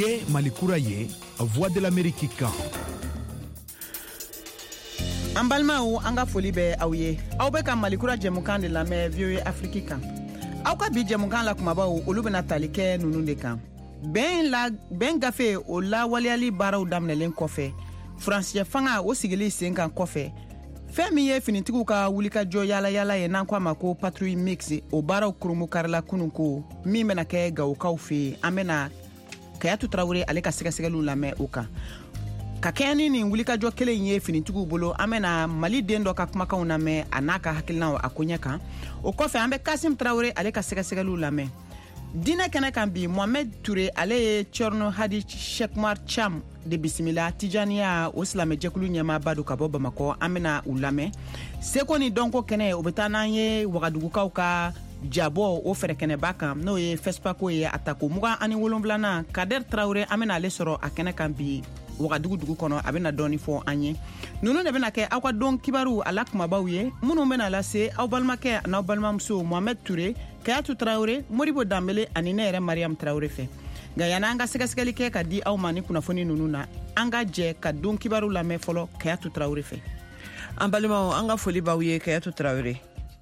Niye Malikura ye, Voix de l'Amérique kan. An balimaw an ka foli bɛ aw ye. Aw bɛ ka Malikura jɛmukan de lamɛn VOA Afrique kan. Aw ka bi jɛmukan la kumabaw olu bɛna tali kɛ nunu de kan. Bɛn gafe o lawaleyali baaraw daminɛlen kɔfɛ, furansiyɛ fanga o sigili sen kan kɔfɛ, fɛn min ye finitigiw ka wulikajɔ yaala ye n'an ko a ma ko patrouille mixte o baaraw kurumu karila kunun ko min bɛna kɛ Gawukaw fɛ yen. An bɛna Kayatu Tarawele ale ka sɛgɛsɛgɛliw lamɛn o kan. Ka kɛ ni nin wulikajɔ kelen ye finitigiw bolo, an bɛna Mali den dɔ ka kumakanw lamɛn a n'a ka hakilinaw a ko ɲɛ kan. O kɔfɛ an bɛ Kasim Tarawele ale ka sɛgɛsɛgɛliw lamɛn. Dinɛ kɛnɛ kan bi Mohamed Touré ale ye Tchorno Hadi Chekmar Cham de bisimila Tijaniya o silamɛ jɛkulu ɲɛmaaba do ka bɔ Bamakɔ. An bɛna u lamɛn. Seko ni dɔnko kɛnɛ o bɛ taa n'an ye Wagadugukaw ka jabɔ o fɛrɛ kɛnɛba kan n'o ye FESPACO ye a tako 27nan Kader Tarawele an bɛna ale sɔrɔ a kɛnɛ kan bi Wagadugu dugu kɔnɔ a bɛna dɔɔni fɔ an ye. Nunu de bɛna kɛ aw ka dɔn kibaru a la kumabaw ye minnu bɛna lase aw balimakɛ n'aw balimamuso Mohamed Touré, Kayatu Tarawele, Moribo Dambele ani ne yɛrɛ Mariam Tarawele fɛ. Nka yanni an ka sɛgɛsɛgɛli kɛ ka di aw ma ni kunnafoni nunu na, an ka jɛ ka dɔn kibaru lamɛn fɔlɔ Kayatu Tarawele fɛ. An balimaw an ka foli b'aw ye Kayatu Tarawele.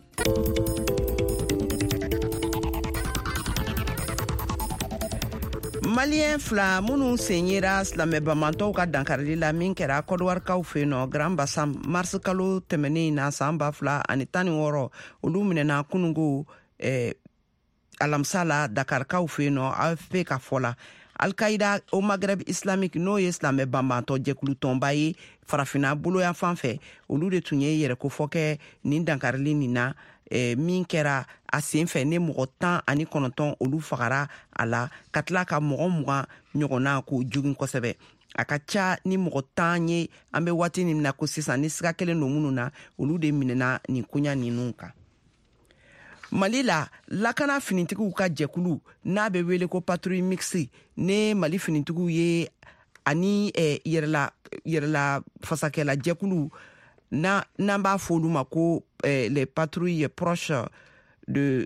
Malien fila minnu senyera silamɛ bamantɔw ka dankarili la min kɛra kɔdiwarikaw fɛ nɔ Grand Bassam mars kalo tɛmɛnen na san 2016 olu minɛna kunungo alamisa la Dakarikaw fɛ nɔ AFP ka fɔ la. Al-Qaïda o Maghreb islamique n'o ye silamɛ bambantɔ jɛkulu tɔnba ye farafina boloyan fan fɛ olu de tun ye yɛrɛkofɔ kɛ nin dankarili nin na min kɛra a sen fɛ ne mɔgɔ 19 olu fagara a la ka tila ka mɔgɔ 20 ɲɔgɔnna ko jogin kosɛbɛ. A ka ca ni mɔgɔ 10 ye an bɛ waati min na ko sisan ni siga kelen don minnu na olu de minɛna nin koɲa ninnu kan. Mali la lakana finitigiw ka jɛkulu n'a bɛ wele ko patrouille mixte ne Mali finitigiw ye ani yɛrɛla fasakɛla jɛkulu n'an b'a fɔ olu ma ko les patrouilles proches de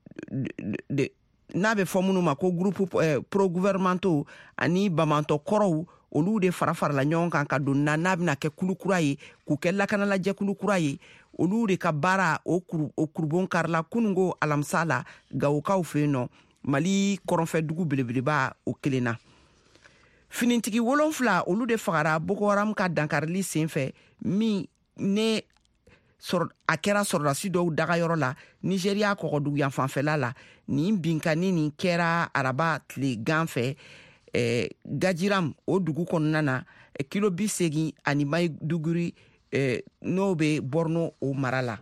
n'a bɛ fɔ minnu ma ko groupe pro-gouvernementaux ani bamantɔ kɔrɔw olu de fara-farala ɲɔgɔn kan ka don n'a bɛna kɛ kulu kura ye k'u kɛ lakanala jɛkulu kura ye olu de ka baara o kurubon karila kunungo alamisa la Gawukaw fɛ nɔ Mali kɔrɔnfɛ dugu belebeleba o kelen na. Finitigi 7 olu de fagara Boko Haram ka dankarili senfɛ min ne a kɛra sɔrɔdasi dɔw dagayɔrɔ la Nigeria kɔgɔdugu yanfanfɛla la. Nin binkani nin kɛra araba tile gan fɛ Gajiram o dugu kɔnɔna na kilo 80 ani Maiduguri n'o bɛ Borno o mara la.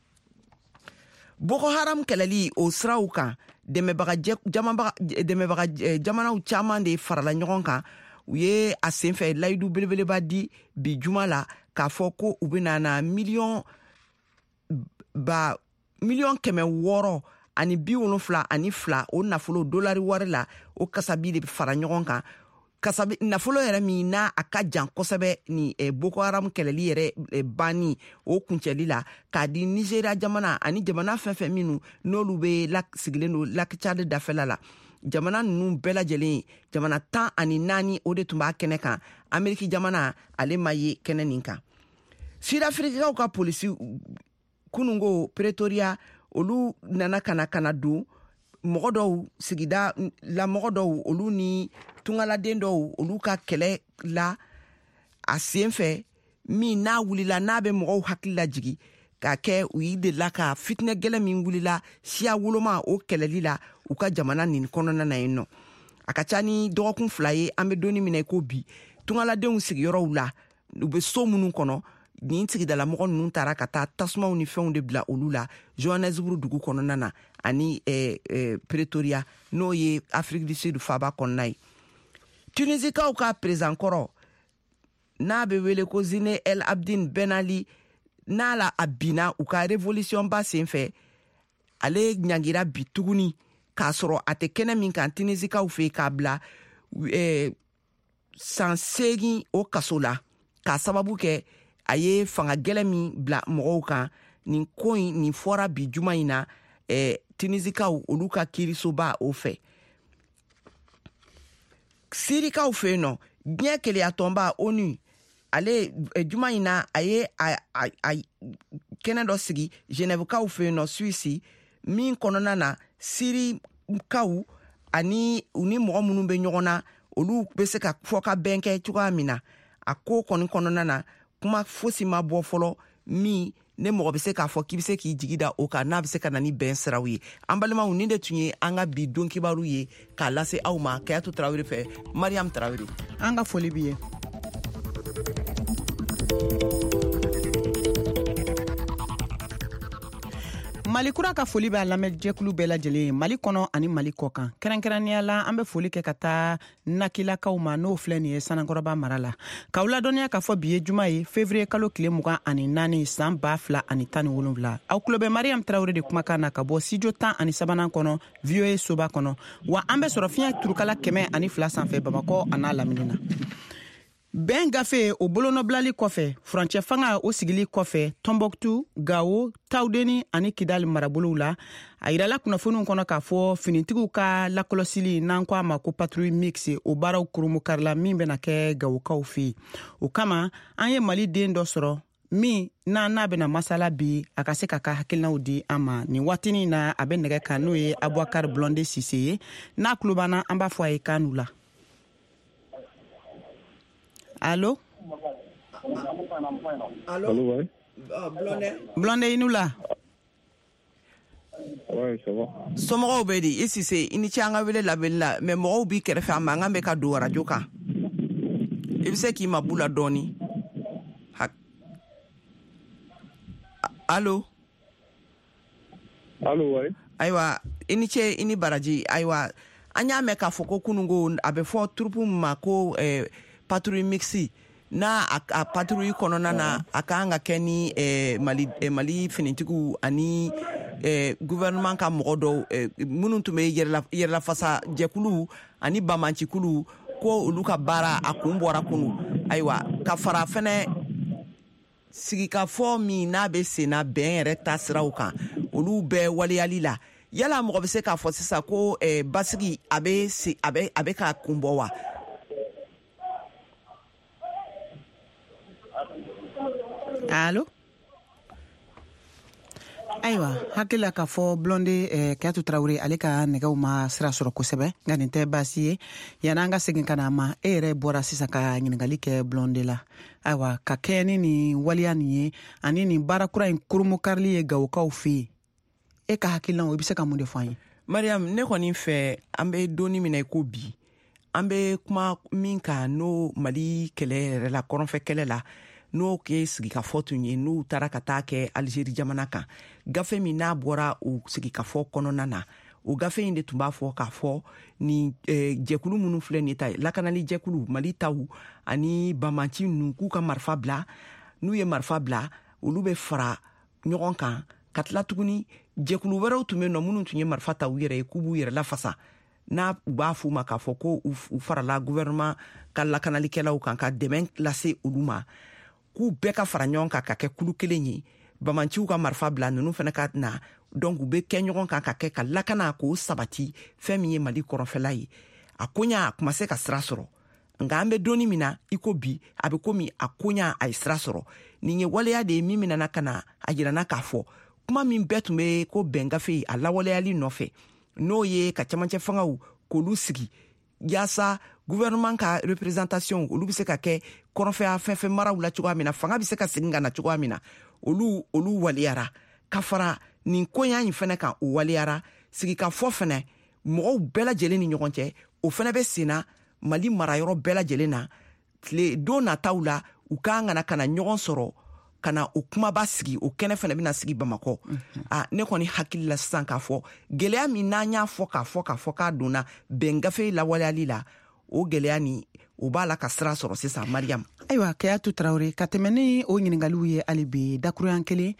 Boko Haram kɛlɛli o siraw kan dɛmɛbaga jamanaw caman de farala ɲɔgɔn kan u ye a senfɛ layidu belebeleba di bi juma la k'a fɔ ko u bɛna na miliyɔn 672 ani 72 o nafolo dolari wari la o kasabi de fara ɲɔgɔn kan. Kasabi nafolo yɛrɛ min n'a a ka jan kosɛbɛ ni Boko Haram kɛlɛli yɛrɛ banni o kuncɛli la k'a di Nigeria jamana ani jamana fɛn fɛn minnu n'olu bɛ sigilen don Lac Tchad dafɛla la. Jamana ninnu bɛɛ lajɛlen jamana 14 o de tun b'a kɛnɛ kan. Ameriki jamana ale ma ye kɛnɛ nin kan. Sud-Africains ka polisi kunungo Pretoria olu nana kana don mɔgɔ dɔw sigida la mɔgɔ dɔw olu ni tungaladen dɔw olu ka kɛlɛ la a sen fɛ min n'a wulila n'a bɛ mɔgɔw hakili la jigi k'a kɛ u yi de la ka fitinɛ gɛlɛn min wulila siya woloma o kɛlɛli la u ka jamana nin kɔnɔna na yen nɔ. A ka ca ni dɔgɔkun 2 ye an bɛ donni minɛ ko bi tungaladenw sigiyɔrɔw la u bɛ so minnu kɔnɔ nin sigidala mɔgɔ ninnu taara ka taa tasumaw ni fɛnw de bila olu la Johannesburg dugu kɔnɔna na ani Pretoria n'o ye Afrique du Sud faaba kɔnɔna ye. Tunisikaw ka président kɔrɔ n'a bɛ wele ko Zine El Abidine Ben Ali n'a la a binna u ka révolution ba senfɛ ale ɲangira bi tuguni k'a sɔrɔ a tɛ kɛnɛ min kan Tunisikaw fɛ k'a bila san 8 o kaso la k'a sababu kɛ a ye fanga gɛlɛn min bila mɔgɔw kan. Nin ko in nin fɔra bi juma in na Tunisikaw olu ka kiirisoba o fɛ. sirikaw fe no bien keleya tɔnba ONU ale juma ina aye kɛnɛ dɔ sigi Genève kaw fe no Suisse min kɔnɔna na sirikaw ani uni mɔgɔ minnu be ɲɔgɔn na olu be se ka fɔ ka bɛn kɛ cogoya min na a ko kɔni kɔnɔna na kuma fosi ma bɔ fɔlɔ min ne mɔgɔ be se k'a fɔ k'i be se k'i jigi da o kan n'a be se ka na ni bɛn siraw ye an balimaw nin de tun ye an ka bi don kibaru ye k'a lase aw ma Kayatu Tarawele fɛ Mariam Tarawele an ka foli bi ye Mali kura ka foli b'a lamɛn jɛkulu bɛɛ lajɛlen ye Mali kɔnɔ ani Mali kɔ kan kɛrɛnkɛrɛnnenya la an bɛ foli kɛ ka taa nakilakaw ma n'o filɛ nin ye Sanakɔrɔba mara la k'aw ladɔnniya k'a fɔ bi ye juma ye février kalo tile 24 san 2017 aw tulo bɛ Mariam Tarawele de kumakan na ka bɔ studio 13 kɔnɔ VOA soba kɔnɔ wa an bɛ sɔrɔ fiɲɛ turukala 102 sanfɛ Bamakɔ a n'a lamini na bɛn gafe o bolonɔbilali kɔfɛ furancɛ fanga o sigili kɔfɛ Tombouctou, Gao, Tawdeni ani Kidali marabolow la a yirala kunnafoniw kɔnɔ k'a fɔ finitigiw ka lakɔlɔsili n'an ko a ma ko patrouille mixte o baaraw kurumu karila min bɛna kɛ Gawokaw fɛ o kama an ye Mali den dɔ sɔrɔ min n'a bɛna masala bi a ka se ka ka hakilinaw di an ma nin waatinin na a bɛ nɛgɛ kan n'o ye Abouakar Blondé Sise ye n'a tulo b'an an b'a fɔ a ye kan n'u la Allô? Allô, ouais. Blondé inu la? Ouais, ça va. Somɔgɔw bɛ di, i Sise, i ni ce an ka wele labɛnni la, mais mɔgɔw b'i kɛrɛfɛ a mankan bɛ ka don radio kan. I bɛ se k'i mabu la dɔɔni. Allô? Allô, ouais. Ayiwa, i ni ce, i ni baraji. Ayiwa, an y'a mɛn k'a fɔ ko kunungo a bɛ fɔ troupe ma ko patrouille mixte n'a a patrouille kɔnɔna na a kan ka kɛ ni Mali finitigiw ani gouvernement ka mɔgɔ dɔw minnu tun bɛ yɛrɛlafasa jɛkulu ani bamancikulu ko olu ka baara a kun bɔra kunu ayiwa ka fara fɛnɛ sigikafɔ min n'a bɛ senna bɛn yɛrɛ ta siraw kan olu bɛɛ waleyali la yala mɔgɔ bɛ se k'a fɔ sisan ko basigi a bɛ ka kun bɔ wa? Allô? Ayiwa hakila k'a fɔ Blondé Kayatu Tarawele ale ka nɛgɛw ma sira sɔrɔ kosɛbɛ nka nin tɛ baasi ye yan'an ka segin ka na a ma e yɛrɛ bɔra sisan ka ɲininkali kɛ Blondé la ayiwa ka kɛ ni nin waliya nin ye ani nin baarakura in kurumu karili ye Gawokaw fɛ yen e ka hakilinaw i bɛ se ka mun de fɔ an ye? Mariam, ne kɔni fɛ an bɛ donni min na i ko bi an bɛ kuma min kan n'o Mali kɛlɛ yɛrɛ la kɔrɔnfɛ kɛlɛ la n'o ke sigikafɔ tun ye n'u taara ka taa kɛ Algérie jamana kan gafe min n'a bɔra o sigikafɔ kɔnɔna na o gafe in de tun b'a fɔ k'a fɔ ni jɛkulu minnu filɛ nin ta ye lakanali jɛkulu Mali taw ani bamanci ninnu k'u ka marifa bila n'u ye marifa bila olu bɛ fara ɲɔgɔn kan ka tila tuguni jɛkulu wɛrɛw tun bɛ nɔ minnu tun ye marifa ta u yɛrɛ ye k'u b'u yɛrɛ lafasa n'a u b'a f'u ma k'a fɔ ko u farala gouvernement ka lakanalikɛlaw kan ka dɛmɛ lase olu ma k'u bɛɛ ka fara ɲɔgɔn kan ka kɛ kulu kelen ye bamanciw ka marifa bila ninnu fana ka na donc u bɛ kɛ ɲɔgɔn kan ka kɛ ka lakana k'o sabati fɛn min ye Mali kɔrɔnfɛla ye a koɲa a kuma se ka sira sɔrɔ nka an bɛ donni min na i ko bi a bɛ komi a koɲa a ye sira sɔrɔ nin ye waleya de ye min nana ka na a jirana k'a fɔ kuma min bɛɛ tun bɛ ko bɛn gafe a lawaleyali nɔfɛ n'o ye ka camancɛ fangaw k'olu sigi yaasa gouvernement ka représentation olu bɛ se ka kɛ kɔrɔnfɛya fɛn maraw la cogoya min na fanga bɛ se ka segin ka na cogoya min na olu waleyara ka fara nin koɲa in fɛnɛ kan o waleyara sigikafɔ fɛnɛ mɔgɔw bɛɛ lajɛlen ni ɲɔgɔn cɛ o fɛnɛ bɛ senna Mali marayɔrɔ bɛɛ lajɛlen na tile don nataw la u kan ka na ɲɔgɔn sɔrɔ ka na o kumaba sigi o kɛnɛ fɛnɛ bɛna sigi Bamakɔ ne kɔni hakili la sisan k'a fɔ gɛlɛya min n'an y'a fɔ k'a donna bɛn gafe lawaleyali la o gɛlɛya ni o b'a la ka sira sɔrɔ sisan Mariam. Ayiwa Kayatu Tarawele ka tɛmɛ ni o ɲininkaliw ye hali bi dakuruyan kelen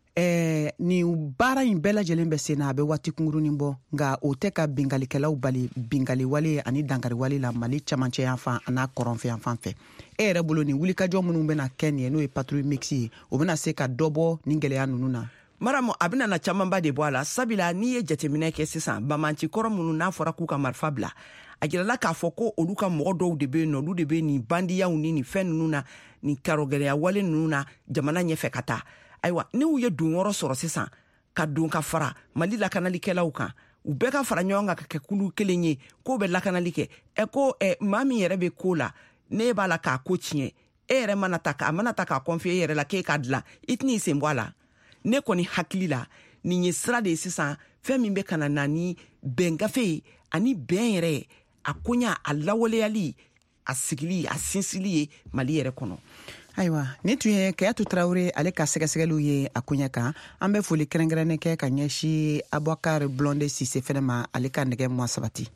nin baara in bɛɛ lajɛlen bɛ sen na a bɛ waati kunkurunin bɔ nka o tɛ ka bingalikɛlaw bali bingaliwale ani dankariwale la Mali camancɛ yan fan a n'a kɔrɔnfɛ yan fan fɛ e yɛrɛ bolo nin wulikajɔ minnu bɛna kɛ nin ye n'o ye patrouille mixte ye o bɛna se ka dɔ bɔ nin gɛlɛya ninnu na? maramu a bena na camanba de bɔ a la sabila n'i ye jateminɛ kɛ sisan bamanci kɔrɔ minnu n'a fɔra k'u ka marifa bila a jirala k'a fɔ ko olu ka mɔgɔ dɔw de be yen nɔ olu de be nin bandiyaw ni nin fɛn nunu na nin karogɛrɛya wale nunu na jamana ɲɛfɛ ka taa ayiwa ni u ye donyɔrɔ sɔrɔ sisan ka don ka fara Mali lakanalikɛlaw kan u bɛɛ ka fara ɲɔgɔn kan ka kɛ kulu kelen ye k'o bɛ lakanali kɛ ko maa min yɛrɛ be ko la ne b'a la k'a ko tiɲɛ e yɛrɛ mana ta k'a confier e yɛrɛ la k'e ka dilan i tɛn'i sen bɔ a la ne kɔni hakili la nin ye sira de ye sisan fɛn min bɛ kana na ni bɛngafe ye ani bɛn yɛrɛ a koɲa a lawaleyali a sigili a sinsili ye Mali yɛrɛ kɔnɔ. Ayiwa ni tun ye Kayatu Traore ale ka sɛgɛsɛgɛliw ye a koɲɛ kan an bɛ foli kɛrɛnkɛrɛnnen kɛ ka ɲɛsi Abubakar Blonde Sise fɛnɛ ma ale ka nɛgɛ mois sabati.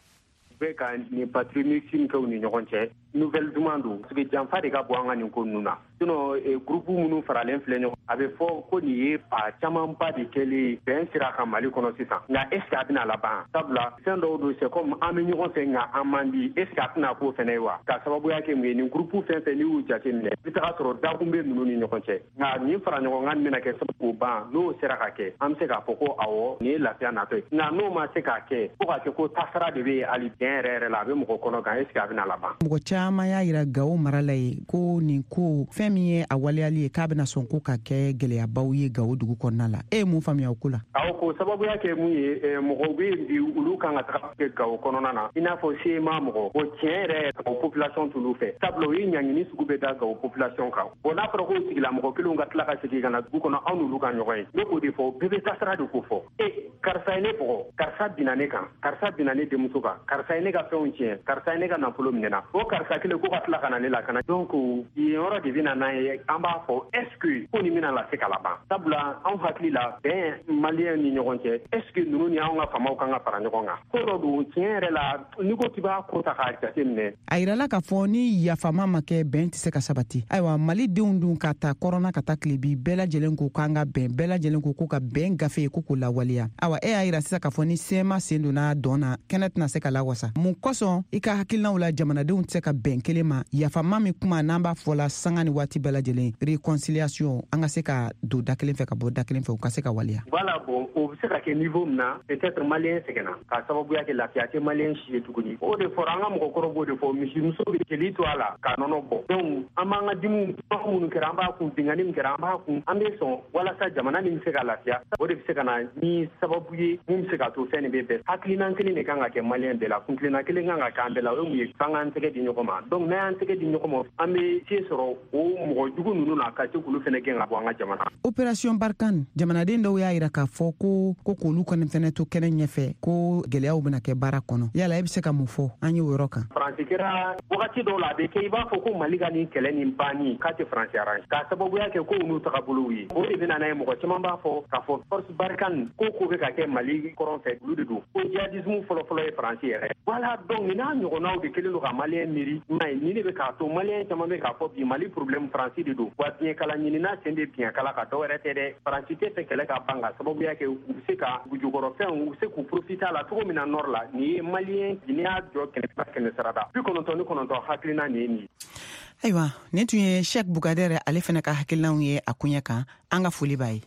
Bɛɛ ka nin patriotisme kɛw ni ɲɔgɔn cɛ nouvelle duman don parce que janfa de ka bɔ an ka nin ko ninnu na sinon groupe minnu faralen filɛ ɲɔgɔn a bɛ fɔ ko nin ye pa camanba de kɛlen bɛn sira kan Mali kɔnɔ sisan nka est ce que a bɛna laban sabula fɛn dɔw don c'est comme an bɛ ɲɔgɔn fɛ nka an man di est ce que a tɛna k'o fɛnɛ ye wa ka sababuya kɛ mun ye nin groupe fɛn fɛn n'i y'u jateminɛ i bɛ taga sɔrɔ dakun bɛ ninnu ni ɲɔgɔn cɛ nka nin fara ɲɔgɔn kan bɛna kɛ sababu k'o ban n'o sera ka kɛ an bɛ se k'a fɔ ko awɔ nin ye lafiya natɔ ye nka n'o ma se k'a kɛ fo ka kɛ ko tasara de bɛ hali bɛn yɛrɛ la a bɛ mɔgɔ kɔnɔ kan est ce que a bɛna laban. Mɔgɔ caman y'a yira Gawo marala ye ko nin ko fɛn min ye a waleyali ye k'a bɛna sɔn ko ka kɛ gɛlɛyabaw ye Gawo dugu kɔnɔna la e ye mun faamuya o ko la? Awɔ ko sababuya kɛ mun ye mɔgɔw bɛ yen bi olu kan ka taga kɛ Gawo kɔnɔna na i n'a fɔ CEMA mɔgɔ o tiɲɛ yɛrɛ Gawo population t'olu fɛ sabula o ye ɲangini sugu bɛ da Gawo population kan bon n'a fɔra k'o tigilamɔgɔ kelenw ka tila ka segin ka na dugu kɔnɔ anw n'olu ka ɲɔgɔn ye ne k'o de fɔ bɛɛ bɛ tasira de ko fɔ karisa ye ne bɔgɔ karisa binna ne kan karisa binna ne denmuso kan karisa ye ne ka fɛnw tiɲɛ karisa ye ne ka nafolo minɛna o karisa kelen ko ka tila ka na ne lakana donc yen yɔrɔ de bɛna n'an ye an b'a fɔ est ce que ko nin bɛna lase ka laban sabula anw hakili la bɛn maliyɛn ni ɲɔgɔn cɛ est ce que ninnu ni anw ka faamaw kan ka fara ɲɔgɔn kan ko dɔ don tiɲɛ yɛrɛ la n'i ko k'i b'a ko ta k'a jateminɛ. A yirala k'a fɔ ni yafama ma kɛ bɛn tɛ se ka sabati ayiwa Mali denw dun ka ta kɔrɔna ka taa tilebi bɛɛ lajɛlen ko k'an ka bɛn bɛɛ lajɛlen ko k'u ka bɛn gafe ye ko k'o lawaleya ayiwa e y'a yira sisan k'a fɔ ni CEMA sen donna dɔn na kɛnɛ tɛna se ka lawasa mun kosɔn i ka hakilinaw la jamanadenw tɛ se ka bɛn kelen ma yafama min kuma n'an b'a fɔ la sanga ni waati bɛɛ lajɛlen réconciliation an ka se ka don da kelen fɛ ka bɔ da kelen fɛ u ka se ka waleya. Voilà bon o bɛ se ka kɛ niveau min na peut-être maliyɛn sɛgɛnna ka sababuya kɛ lafiya tɛ maliyɛn si ye tuguni o de fɔra an ka mɔgɔkɔrɔbaw b'o de fɔ misimuso bɛ jeli to a la ka nɔnɔ bɔ donc an b'an ka dimiw minnu kɛra an b'a kun bingani min kɛra an b'a kun an bɛ sɔn walasa jamana nin bɛ se ka lafiya o de bɛ se ka na ni sababu ye mun bɛ se ka to fɛn nin bɛ bɛn hakilina kelen de kan ka kɛ maliyɛn bɛɛ la kuntilenna kelen kan ka kɛ an bɛɛ la o ye mun ye f'an k'an tɛgɛ di ɲɔgɔn ma donc n'an y'an tɛgɛ di ɲɔgɔn ma an bɛ se sɔrɔ o mɔgɔ jugu ninnu na ka se k'olu fɛnɛ gɛn ka bɔ an ka jamana. Opération Barkhane jamanaden dɔw y'a yira k'a fɔ ko k'olu kɔni fɛnɛ to kɛnɛ ɲɛfɛ ko gɛlɛyaw bɛna kɛ baara kɔnɔ yala e bɛ se ka mun fɔ an ye o yɔrɔ kan. Faransi kɛra wagati dɔw la a bɛ kɛ i b'a fɔ ko Mali ka nin kɛlɛ nin banni k'a tɛ Faransi arrange k'a sababuya kɛ ko olu tagabolow ye o de bɛna n'a ye mɔgɔ caman b'a fɔ k'a fɔ force Barkhane ko bɛ ka kɛ Mali kɔrɔn fɛ olu de don ko djihadisme fɔlɔfɔlɔ ye Faransi yɛrɛ voilà donc nin n'a ɲɔgɔnnaw de kelen don ka maliyɛn miiri nin de bɛ k'a to maliyɛn caman bɛ k'a fɔ bi Mali problème Faransi de don wa biɲɛkala ɲinina sen bɛ biɲɛkala ka dɔwɛrɛ tɛ dɛ Faransi tɛ fɛ kɛlɛ ka ban ka sababuya kɛ u bɛ se ka dugujukɔrɔfɛnw u bɛ se k'u profiter a la cogo min na nord la nin ye maliyɛn n'i y'a jɔ kɛmɛ sarada 99 hakilina nin ye nin ye. Ayiwa nin tun ye Cheikh Bukadɛrɛ ale fana ka hakilinaw ye a koɲɛ kan an ka foli b'a ye.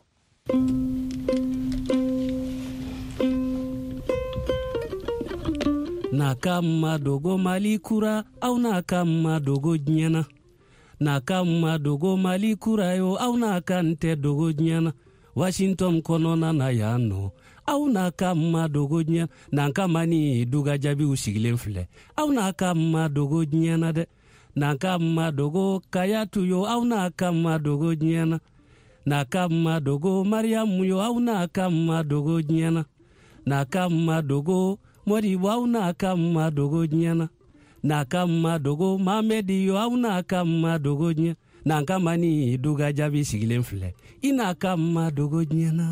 Na kama dogo Mali kura au na kama dogo nyana na kama dogo Mali kura yo au na kante dogo nyana Washington konona na yano au na kama dogo nyana na kama ni duga jabi usigilen file au na kama dogo nyana de na kama dogo Kayatu yo au na kama dogo nyana na kama dogo Mariamu yo au na kama dogo nyana na kama dogo Mori wau na kama dogo nyana na kama dogo Mamedi yo au na kama dogo nyana na kama ni duga jabi sigilen file ina kama dogo nyana.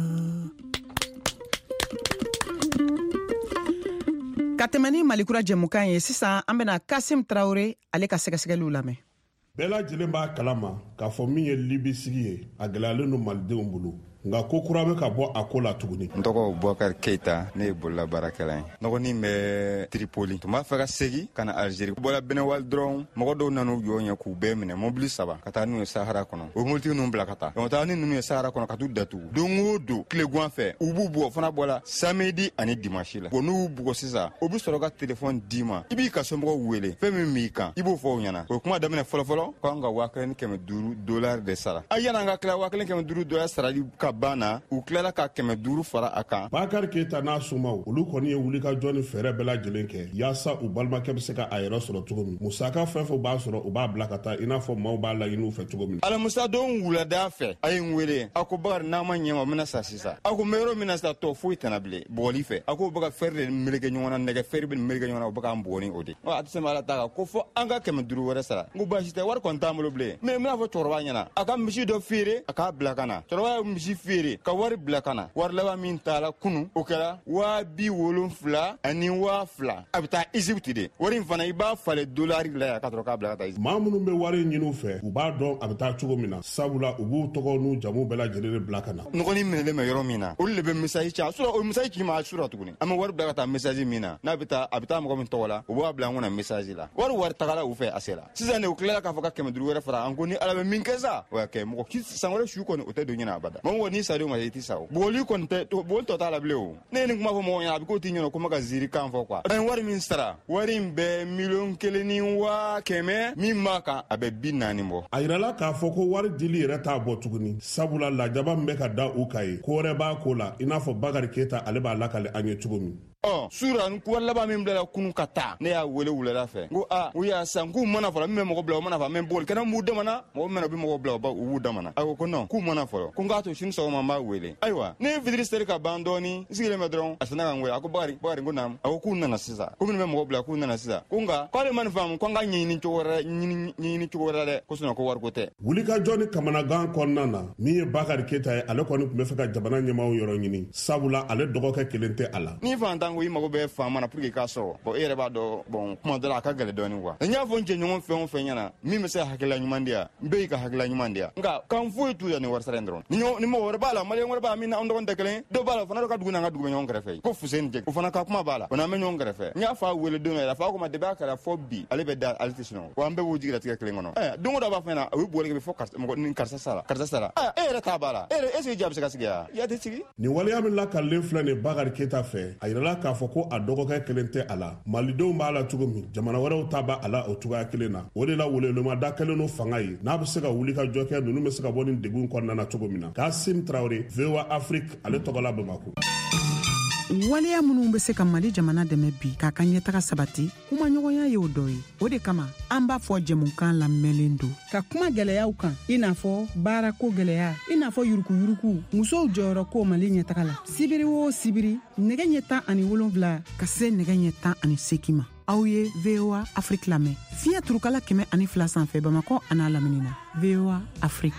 Ka tɛmɛ ni Malikura jɛmukan ye sisan an bɛna Kasim Traore ale ka sɛgɛsɛgɛliw lamɛn. Bɛɛ lajɛlen b'a kalama k'a fɔ min ye Libi sigi ye a gɛlɛyalen don malidenw bolo nga ko kura be ka bɔ a ko la tuguni. Ndogo Boubacar Keita ne bolla barakala nogo ni me Tripoli tuma fɛ ka segi kana Algérie bola Benewal dron mogo do nanu yonya ku be mine mobili saba kata nu Sahara kono o multi nu bla kata o ta ni nu Sahara kono katu datu dongo do kile guan fɛ ubu bo fana bola samedi ani dimanche la bonu bugo sisa o bi sɔrɔ ka téléphone dima ibi ka sombo wele fɛ min mi kan ibo fɔ ɲana o kuma daminɛ fɔlɔ ko an ka $200 de sara ayana nga kila $200 sara di ka bana u kila ka $500 fara akan. Bakar Keita n'a sumaw olu kɔni ye wuli ka jɔni fɛrɛ bɛɛ lajɛlen kɛ yaasa u balimakɛ bɛ se ka a yɛrɛ sɔrɔ cogo min musaka fɛn fɛn b'a sɔrɔ u b'a bila ka taa i n'a fɔ maaw b'a laɲiniw fɛ cogo min. Alamusa don wulada fɛ a ye n wele a ko Bakar n'a ma ɲɛ ma mina sa sisan a ko mɛyɔrɔ mina sa tɔ foyi tɛna bilen bɔgɔli fɛ a ko bɛ ka fɛrɛ de meleke ɲɔgɔn na nɛgɛ fɛrɛ bɛ meleke ɲɔgɔn na u bɛ k'an bugɔni o de a tɛ se ma ala ta kan ko fɔ an ka $500 wɛrɛ sara n ko baasi tɛ wari kɔni t'an bolo bilen mais n bɛna fɔ cɛkɔrɔba ɲɛna a ka misi dɔ feere a k'a bila ka na cɛkɔrɔba ye misi feere ka wari bila ka na wari laban min t'a la kunu o kɛra $270 ani $2,000 a bɛ taa Egypte de wari in fana i b'a falen dolari la ya ka sɔrɔ k'a bila ka taa Egypte. Maa minnu bɛ wari ɲini u fɛ u b'a dɔn a bɛ taa cogo min na sabula u b'u tɔgɔ n'u jamu bɛɛ lajɛlen de bila ka na. Nɔgɔnin minɛlen bɛ yɔrɔ min na olu de bɛ message ci a sɔrɔ o message ci ma sura tuguni an bɛ wari bila ka taa message min na n'a bɛ taa a bɛ taa mɔgɔ min tɔgɔ la u b'a bila an kunna message la wari tagala u fɛ a sera sisan de u tilala k'a fɔ ka $500 wɛrɛ fara an ko ni ala bɛ min kɛ sa o y'a kɛ mɔgɔ san wɛrɛ su kɔni o tɛ don ɲɛna abada mɔgɔ kɔni n'i sari o ma i tɛ sa o bɔgɔli kɔni tɛ bɔgɔli tɔ t'a la bilen o ne ye nin kuma fɔ mɔgɔ ɲɛna a bɛ k'o t'i ɲɛna ko ma ka ziiri kan fɔ quoi an wari min sara wari in bɛ $1,100,000 min b'a kan a bɛ 40 bɔ. A yirala k'a fɔ ko wari dili yɛrɛ t'a bɔ tuguni sabula lajaba min bɛ ka da u kan ye ko wɛrɛ b'a ko la i n'a fɔ Bakari Keita ale b'a lakale an ye cogo min. Sura wari laban min bila kunu ka taa ne y'a wele wulada fɛ n ko o y'a san k'u mana fɔlɔ min bɛ mɔgɔ bila o mana fɔ mɛ bɔli kɛnɛ m'u damana mɔgɔ min bɛ mɔgɔ bila u b'u damana a ko non k'u mana fɔlɔ ko n k'a to sini sɔgɔma n b'a wele ayiwa ne ye fitiri seri ka ban dɔɔni n sigilen bɛ dɔrɔn a sinna ka n wele a ko Bakari ko naamu a ko k'u nana sisan ko minnu bɛ mɔgɔ bila k'u nana sisan ko nka k'ale ma nin faamu ko an ka ɲɛɲini cogo wɛrɛ dɛ ko sinon ko wari ko tɛ. Wulikajɔ ni kamanagan kɔnɔna na min ye Bakari Keita ye ale kɔni tun bɛ fɛ ka jamana ɲɛmaaw yɔrɔ ɲini sabula ale dɔgɔkɛ kelen tɛ a la. Ni fantan ko i mago bɛ mana pour que k'a sɔrɔ bon e yɛrɛ b'a dɔn bon kuma dɔ la a ka gɛlɛ dɔɔni quoi n y'a fɔ n cɛ ɲɔgɔn fɛn o fɛn ɲɛna min bɛ se hakilila ɲuman di yan n bɛɛ y'i ka hakilila ɲuman di yan nka kan foyi t'u yan ni wari sara in dɔrɔn ni mɔgɔ wɛrɛ b'a la maliyɛn wɛrɛ b'a min na an dɔgɔnin tɛ kelen dɔw b'a la o fana dɔ ka dugu n'an ka dugu bɛ ɲɔgɔn kɛrɛfɛ ko Fuseni Jɛki o fana ka kuma b'a la o n'an bɛ ɲɔgɔn kɛrɛfɛ n y'a fɔ a wele don yɛrɛ a fɔ a ko ma depuis a kɛra fɔ bi ale bɛ da ale tɛ sunɔgɔ wa an bɛɛ b'o jigilatigɛ kelen kɔnɔ don o dɔ b'a fɛ na o bɛ bɔli kɛ bɛ fɔ karisa sara e yɛrɛ t'a b'a la e yɛrɛ est-ce que diya bɛ se ka sigi yan i tɛ sigi. Nin waleya min lakalilen filɛ nin Bakari Keita fɛ a yirala k'a fɔ ko a dɔgɔkɛ kelen tɛ a la malidenw b'a la cogo min jamana wɛrɛw ta b'a a la o cogoya kelen na o de la welelomada kɛlen no fanga ye n'a bɛ se ka wuli ka jɔ kɛ ninnu bɛ se ka bɔ nin degun kɔnɔna na cogo min na Kasim Traoré VOA Afrique ale tɔgɔla Bamako. waleya minnu bɛ se ka Mali jamana dɛmɛ bi k'a ka ɲɛtaga sabati kumaɲɔgɔnya ye o dɔ ye o de kama an b'a fɔ jɛmukan lamɛnlen don ka kuma gɛlɛyaw kan i n'a fɔ baarako gɛlɛya i n'a fɔ yurukuyuruku musow jɔyɔrɔ ko Mali ɲɛtaga la sibiri o sibiri nɛgɛ ɲɛ 17 ka se nɛgɛ ɲɛ 18 ma aw ye VOA Afrique lamɛn fiɲɛ turukala 102 sanfɛ Bamakɔ a n'a lamini na VOA Afrique.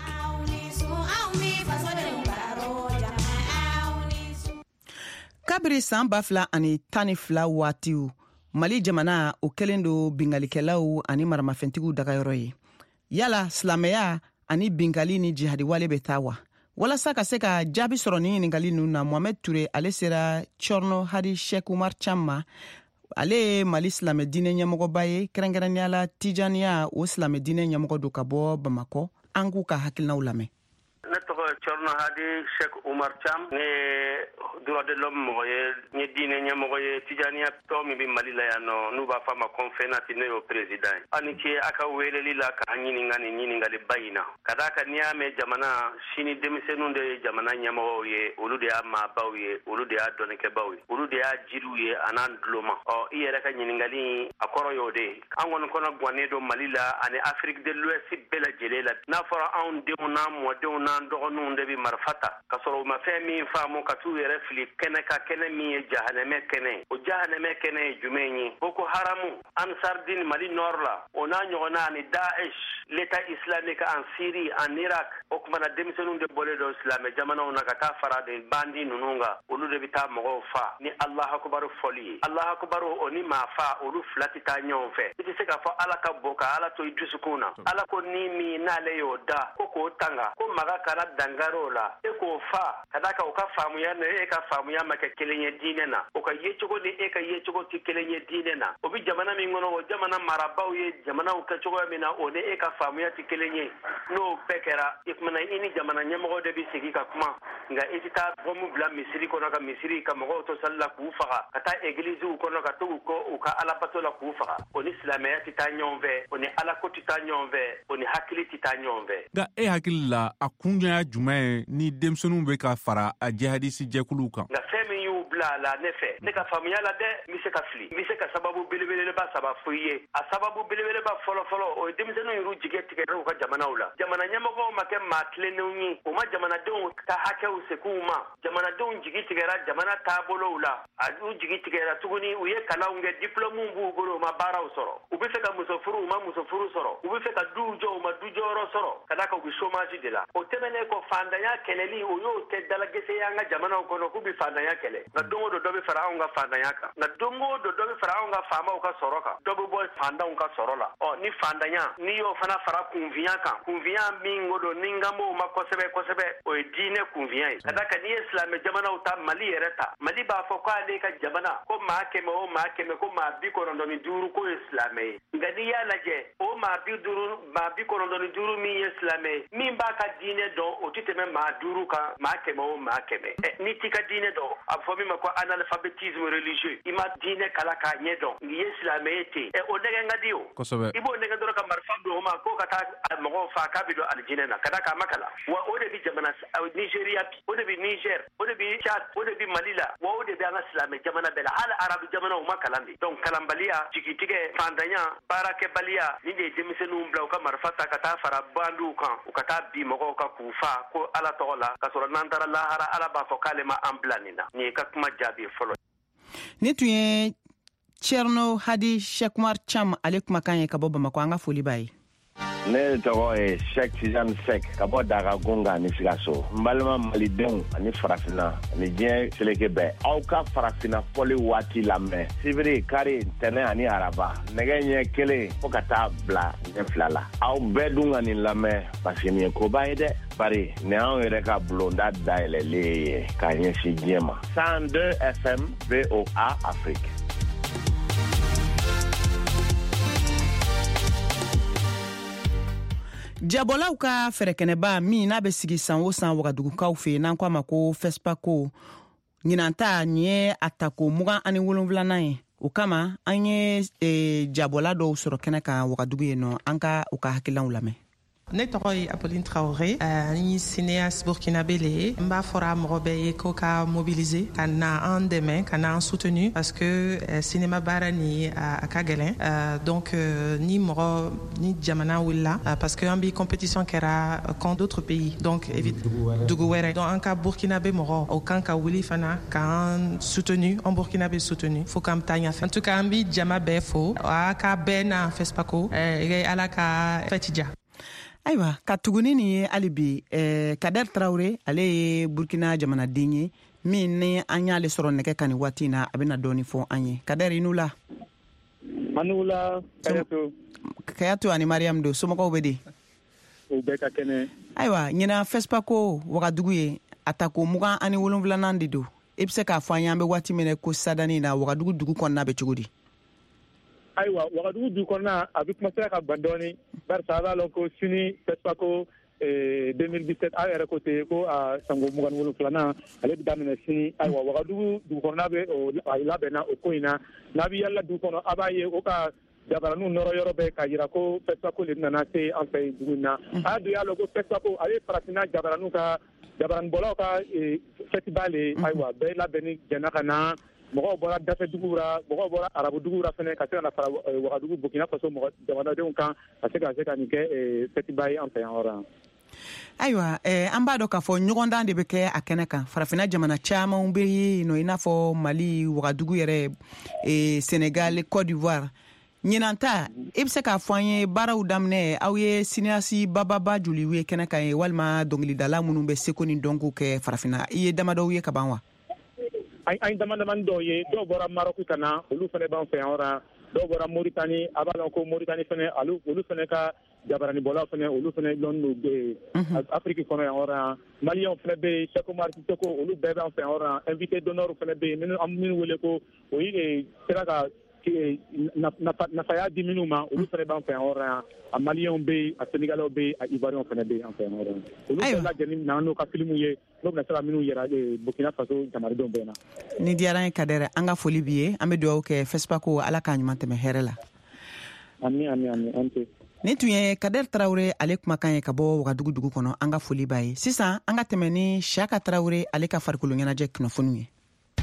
kabiri san 2012 waatiw Mali jamana o kɛlen do bingalikɛlaw ani maramafɛntigiw dagayɔrɔ ye yala silamɛya ani bingali ni jihadi wale bɛ taa wa walasa ka se ka jaabi sɔrɔ ni ɲiningali ninnu na Mohamed Touré ale sera Chorno Hadi Sheikh Umar Cham ma ale ye Mali silamɛ diinɛ ɲɛmɔgɔba ye kɛrɛnkɛrɛnniyala Tijaniya o silamɛ diinɛ ɲɛmɔgɔ do ka bɔ Bamakɔ an k'u ka hakilinaw lamɛn. Ne tɔgɔ Chorno Hadi Sheikh Umar Cham ne droit de l'homme mɔgɔ ye ni diinɛ ɲɛmɔgɔ ye Tijaniya tɔ min bɛ Mali la yan nɔ n'u b'a fɔ a ma konfɛnati ne y'o président ye aw ni ce a ka weleli la k'an ɲininka nin ɲininkaliba in na ka d'a kan n'i y'a mɛn jamana sini denmisɛnninw de ye jamana ɲɛmɔgɔw ye olu de y'a maabaw ye olu de y'a dɔnnikɛbaw ye olu de y'a jiriw ye a n'an duloma i yɛrɛ ka ɲininkali a kɔrɔ y'o de ye an kɔni kɔnɔ gannen don Mali la ani Afrique de l'Ouest bɛɛ lajɛlen la n'a fɔra anw denw n'an mɔdenw n'an dɔgɔninw de bɛ marifa ta ka sɔrɔ u ma fɛn min faamu ka t'u yɛrɛ fili kɛnɛ ka kɛnɛ min ye jahanɛmɛ kɛnɛ o jahaname kene jumenyi boko haramu ansar din mali norla ona nyona ni daesh l'état islamique en Syrie en Irak okmana demisonu de bole do islam jamana ona kata farade bandi nununga olu de bita mogo fa ni allah akbar foli allah akbar oni ma fa olu flati ta nyonfe iti se ka fa ala ka boka ala to idusukuna ala ko ni mi na le yoda ko tanga ko maga kala dangarola e ko fa kada ka o ka famu ya ne e ka famu ya make kelenye dine na o ka yechogo ni e ka yechogo ti kelenye dine na o bi jamana mi ngono o jamana marabaw ye jamana o ka chogo mi na o ne e ka famu ya ti kelenye no pekera ikmana ini jamana nyamo de bi sigi ka kuma nga etita bomu bla misiri ko na ka misiri ka mo to salla ku faga kata eglise ko na ka to ko o ka ala pato la ku faga o ni islamaya ti ta nyonve o ni ala ko ti ta nyonve o ni hakili ti ta nyonve ga e hakili la akunja jumae ni demsonu be ka fara a jihadisi jekulu kan nga femi yu bla la nefe ne ka famuya la de mi se ka fli mi se ka sababu belebele ba sababu fuye a sababu belebele ba folo o demsonu yuru jige tike ro ka jamana ula jamana nyamago make matle nuni o ma jamana don ta hake u se kuma jamana don jigi tike ra jamana ta bolo ula a du jigi tike ra tuguni u ye kala unge diplôme bu goro ma bara usoro u be fe ka musofuru ma musofuru soro u be fe ka dujo ma dujo ro soro kada ka u chômage de la o temene ko fandanya keleli o yo te dalagese yanga jamana ko no ku bi fandanya kele na dongo do be fara nga fandanya ka na dongo do be fara nga fama ka soroka do be boy fanda nga sorola o ni fandanya ni yo fana fara kunviya mingo do ningamo ma kosebe o dine kunviya kada ka ni islam jamana uta mali yereta mali ba fo ka le ka jamana ko ma keme ko ma bi ko ndo ni duru ko islamé ngani ya laje o ma bi ko ndo ni duru mi islamé min ba ka dine do o titeme ma duru ka ma keme ni tika dine do afo mi ko analphabétisme religieux ima dine kala ka nyedo ni islamé te o nega ngadio kosobe ibo nega do ka marfa do ma ko kata mogo fa kabido aljina na kada ka makala wa o de bi jamana Nigeria o de bi Niger o de bi Chad o de bi Malila wa o de bi anga islam jamana bela hal arabu jamana o makalandi donc kalambalia jigitige fandanya barake balia ni de demisenu mbla ka marfata kata fara bandu kan o kata bi mogo ka kufa ko ala tola ka soro nantara lahara ala ba fo kalema amblanina ni ka kuma jabi folo ni tuye Cherno Hadi Shekmar Cham alekuma kanye ka boba makwanga foli bai ne tɔgɔ ye Sheikh Tijani Sek ka bɔ Daga Gonga ni Sikaso n balima malidenw ani farafina ani diɲɛ seleke bɛɛ aw ka farafina fɔli waati lamɛn sibiri kari tɛnɛ ani araba nɛgɛ ɲɛ kelen fo ka taa bila ɲɛ fila la aw bɛɛ dun ka nin lamɛn parce que nin ye koba ye dɛ bari nin anw yɛrɛ ka bulonda dayɛlɛlen ye k'a ɲɛsin diɲɛ ma 102 FM VOA Afrique. Jabolaw ka fɛrɛkɛnɛba min n'a bɛ sigi san o san wagadugukaw fɛ n'an ko a ma ko FESPACO ɲinanta nin ye a tako 27nan ye o kama an ye jabola dɔw sɔrɔ kɛnɛ kan wagadugu ye nɔ an ka u ka hakilaw lamɛn. Ne tɔgɔ ye Apolline Traoré ni cinéaste burkinabé le ye n b'a fɔra mɔgɔ bɛɛ ye ko ka mobiliser ka na an dɛmɛ ka na an soutenu parce que cinéma baara ni a ka gɛlɛn donc ni mɔgɔ ni jamana wulila parce que an bi compétition kɛra contre d'autres pays donc dugu wɛrɛ donc an ka burkinabé mɔgɔ o kan ka wuli fana k'an soutenu an burkinabé soutenu fo k'an taa ɲafɛ en tout cas an bi jama bɛɛ fo a ka bɛɛ na FESPACO ala ka fɛti diya. Ayiwa ka tuguni ni ye hali bi Kader Traoré ale ye Burkina jamanaden ye min ni an y'ale sɔrɔ nɛgɛ kan ni waati na a bɛna dɔɔni fɔ an ye. Kader i n'u la. Anu la Kayato ani Mariam do somɔgɔw bɛ di. O bɛɛ ka kɛnɛ. Ayiwa ɲina FESPACO wagadugu ye a tako 27nan de do. I bɛ se k'a fɔ an ye an bɛ waati min ko sadani na wagadugu dugu kɔnɔna bɛ cogo di. Ayiwa wagadugu dugu kɔnɔna a bɛ commencer ka ban dɔɔni barisa a b'a lɔn ko sini FESPACO 2017 aw yɛrɛ ko ten ko a sango 27nan ale bɛ daminɛ sini. Ayiwa wagadugu dugu kɔnɔna bɛ a labɛnna o ko in na n'a bɛ yala dugu kɔnɔ a b'a ye o ka jabaraniw nɔrɔ yɔrɔ bɛɛ ka jira ko FESPACO le nana se an fɛ dugu in na. A dun y'a lɔn ko FESPACO ale farafinna jabaraniw ka jabaranibɔlaw ka festival le ayiwa bɛɛ labɛnni jɛnna ka na. Mɔgɔw bɔra dafɛduguw ra mɔgɔw bɔra arabuduguw ra fɛnɛ ka se ka na fara wagadugu Burkina Faso jamanadenw kan ka se ka nin kɛ festival ye an fɛ yan yɔrɔ la. Ayiwa an b'a dɔn k'a fɔ ɲɔgɔndan de bɛ kɛ a kɛnɛ kan farafina jamana caman bɛ yen nɔ i n'a fɔ Mali, Wagadugu yɛrɛ, Senegal, Côte d'Ivoire. Ɲinanta i bɛ se k'a fɔ an ye baaraw daminɛ aw ye cinéaste bababa joli ye kɛnɛ kan ye walima dɔnkilidala minnu bɛ seko ni dɔnko kɛ farafina i ye damadɔw ye ka ban wa? An damadamani dɔw ye dɔw bɔra Maroc ka na olu fana b'an fɛ yan ora dɔw bɔra Mauritanie a b'a dɔn ko Mauritanie fana olu fana ka jabaranibɔlaw fana olu fana dɔnnen don Afrique kɔnɔ yan ora Maliyɛnw fana bɛ yen Cheikh Oumar Sissoko olu bɛɛ b'an fɛ yan ora invité d'honneur fana bɛ yen minnu wele ko o ye sera ka nafaya di minnu ma olu fana b'an fɛ yan ora a Maliyɛnw bɛ yen a Sénégalais bɛ yen a Ivoiriens fana bɛ yen an fɛ yan ora olu bɛɛ lajɛlen na n'u ka filimu ye n'o bɛna se ka minnu yira Burkina Faso jamanadenw bɛɛ na. Ni diyara an ye Kadɛrɛ an ka foli b'i ye an bɛ dugawu kɛ FESPACO ala k'a ɲuman tɛmɛ hɛrɛ la. Ami an tɛ. Nin tun ye Kadɛrɛ Tarawele ale kumakan ye ka bɔ Wagadugu dugu kɔnɔ an ka foli b'a ye. Sisan an ka tɛmɛ ni Siyaka Tarawele ale ka farikolo ɲɛnajɛ kunnafoniw ye.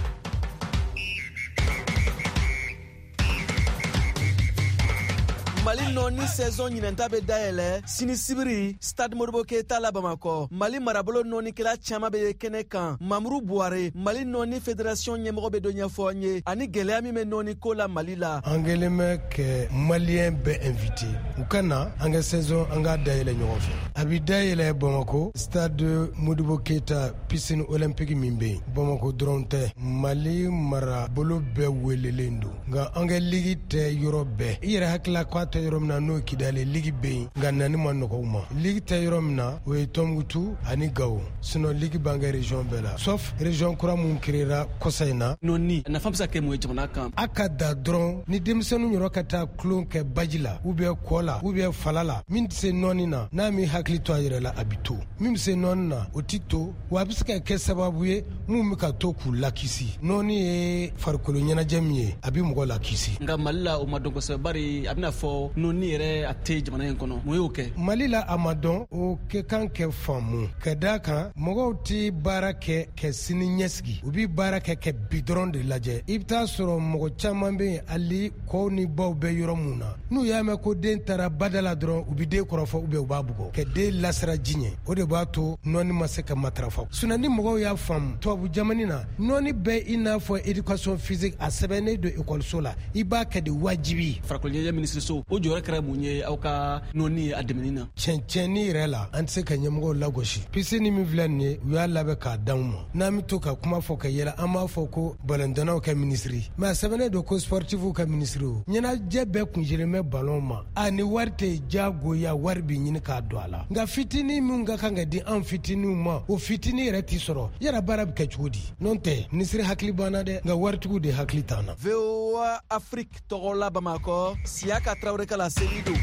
Mali nɔni saison ɲinɛnta bɛ dayɛlɛ sini sibiri Stade Modibo Keita la Bamakɔ. Mali marabolo nɔnikɛla caman bɛ kɛnɛ kan. Mamuru Buware Mali nɔni fédération ɲɛmɔgɔ bɛ dɔ ɲɛfɔ an ye ani gɛlɛya min bɛ nɔni ko la Mali la. An kɛlen bɛ kɛ Maliyɛn bɛɛ invité u ka na an ka saison an ka dayɛlɛ ɲɔgɔn fɛ. A bɛ dayɛlɛ Bamakɔ Stade Modibo Keita piscine olympique min bɛ yen Bamakɔ dɔrɔn tɛ Mali marabolo bɛɛ welelen don nka an ka ligi tɛ yɔrɔ bɛɛ. I yɛrɛ hakilila k'a tɛ yɔrɔ min na n'o Kidali ligi bɛ yen nka nani ma nɔgɔ u ma. Ligi tɛ yɔrɔ min na o ye Tɔnbukutu ani Gawo sinon ligi b'an kɛ région bɛɛ la sauf région kura mun créera kɔsa in na. Nɔni nafa bɛ se ka kɛ mun ye jamana kan? A ka da dɔrɔn ni denmisɛnninw yɔrɔ ka taa kulon kɛ baji la ou bien kɔ la ou bien fala la min tɛ se nɔni na n'a mi hakili to a yɛrɛ la a bɛ to min bɛ se nɔni na o tɛ to wa a bɛ se ka kɛ sababu ye mun bɛ ka to k'u lakisi. Nɔni ye farikolo ɲɛnajɛ min ye a bɛ mɔgɔ lakisi. Nka Mali la o ma dɔn kosɛbɛ bari a bɛna fɔ nɔni yɛrɛ a tɛ jamana in kɔnɔ mun y'o kɛ? Mali la a ma dɔn o kɛ kan kɛ faamu ka d'a kan mɔgɔw tɛ baara kɛ sini ɲɛsigi u bɛ baara kɛ bi dɔrɔn de lajɛ. I bɛ taa sɔrɔ mɔgɔ caman bɛ yen hali kɔw ni baw bɛ yɔrɔ mun na n'u y'a mɛn ko den taara bada la dɔrɔn u bɛ den kɔrɔfɔ u b'a bugɔ ka den lasira ji ɲɛ o de b'a to nɔni ma se ka matarafa. Sinon ni mɔgɔw y'a faamu tubabu jamana na nɔni bɛ i n'a fɔ éducation physique a sɛbɛnnen don école la i b'a kɛ de wajibi. Farikolo ɲɛnajɛ minisiriso o jɔyɔrɔ kɛra mun ye aw ka nɔni a dɛmɛni na? Cɛncɛnni yɛrɛ la an tɛ se ka ɲɛmɔgɔw lagosi. Piscine min filɛ nin ye u y'a labɛn k'a d'anw ma n'an bɛ to ka kuma fɔ ka yɛlɛ an b'a fɔ ko balɔntɔnnaw ka minisiri mais a sɛbɛnnen don ko sportifu ka minisiri o. Ɲɛnajɛ bɛɛ kunsilen bɛ ballon ma a ni wari tɛ jagoya wari bɛ ɲini k'a don a la nka fitinin min ka kan ka di an fitininw ma o fitinin yɛrɛ tɛ sɔrɔ yala baara bɛ kɛ cogo di? n'o tɛ minisiri hakili banna dɛ nka waritigiw de hakili t'an na. VOA Afrique tɔgɔ la Bamakɔ Siyaka Tarawele ka la seli don.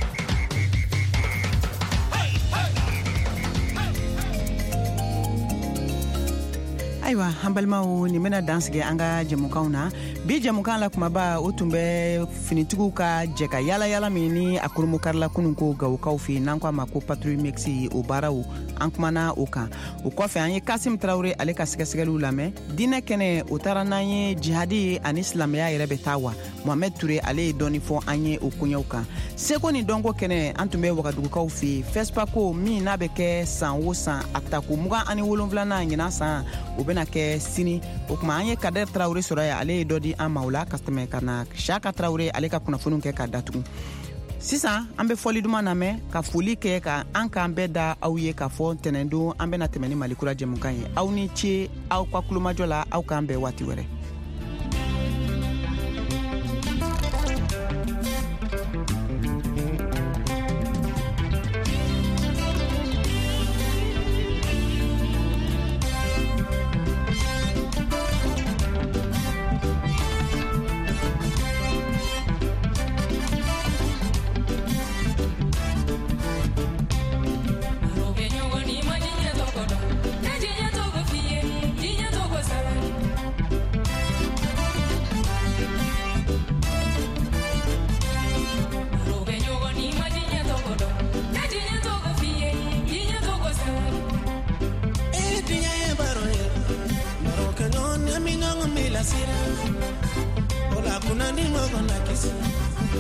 Ayiwa an balimaw nin bɛna dansigi an ka jɛmukanw na bi jɛmukan la kumaba o tun bɛ finitigiw ka jɛ ka yala min ni a koromokarila kunun ko Gawukaw fɛ n'an ko a ma ko patrouille mixi o baaraw an kumana o kan o kɔfɛ an ye Kasim Tarawele ale ka sɛgɛsɛgɛliw lamɛn diinɛ kɛnɛ o taara n'an ye jihadi ani silamɛya yɛrɛ bɛ taa wa Mohamed Ture ale ye dɔɔni fɔ an ye o koɲɛw kan seko ni dɔnko kɛnɛ an tun bɛ Wagadugukaw fɛ FESPACO min n'a bɛ kɛ san o san a tako 27nan ɲinan san o bɛna kɛ sini o kuma an ye Kadɛrɛ Tarawele sɔrɔ ye ale ye dɔ di an ma o la ka tɛmɛ ka na Siyaka Tarawele ale ka kunnafoniw kɛ ka datugu sisan an bɛ fɔli duman lamɛn ka foli kɛ ka an k'an bɛɛ da aw ye k'a fɔ ntɛnɛndon an bɛna tɛmɛ ni Malikura jɛmukan ye aw ni ce aw ka kulomajɔ la aw k'an bɛɛ waati wɛrɛ.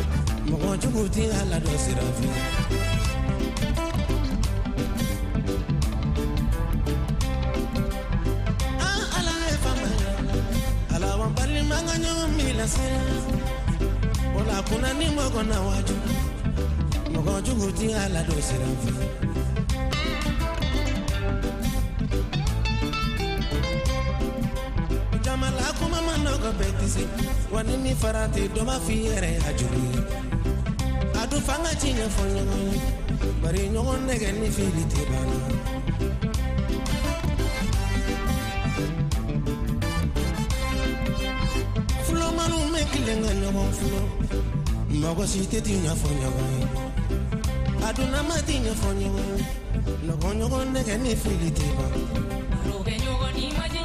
Mogo juguti ala do sirafi kanyo mila sera ola kuna ni mogo na waju mogo juguti ala do sirafi jamala kuma manogo betisi wanini farati do ma fiere ajuri adu fanga chinya fonyo bari nyogo nege ni filite bana lenga nyomo fulo mogo site tinya fonyo aduna matinya fonyo no gonyo nege ni filite ba ro genyo ni maji